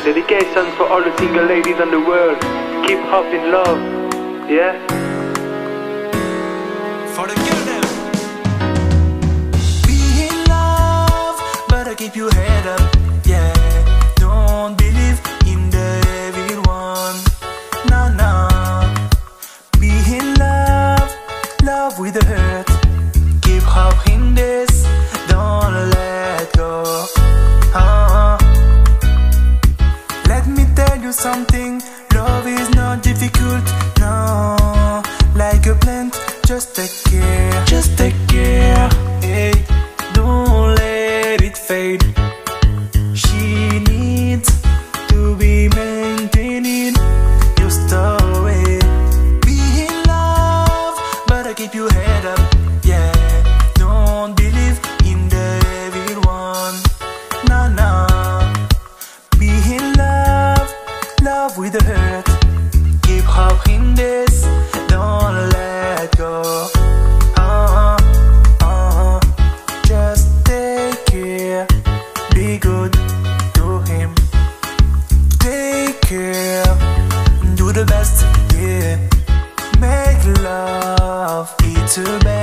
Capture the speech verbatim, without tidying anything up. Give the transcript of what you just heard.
Dedication for all the single ladies in the world. Keep hope in love. Yeah? For the girl now. Be in love, but I keep your head up. Yeah. Don't believe in the evil one. No, no. Be in love, love with the hurt. Keep hope in this. Don't let go. Uh-huh. Let me tell you something. Love is not difficult, no. Like a plant, just take care. Just take care. Hey, don't let it fade. She needs to be maintaining your story. Be in love, but I keep your head up. Yeah, don't believe in the evil one. No, no. Be in love, love with the hurt. Keep hope in this, don't let go. Uh-huh, uh-huh. Just take care, be good to him. Take care, do the best, yeah. Make love, it's a best.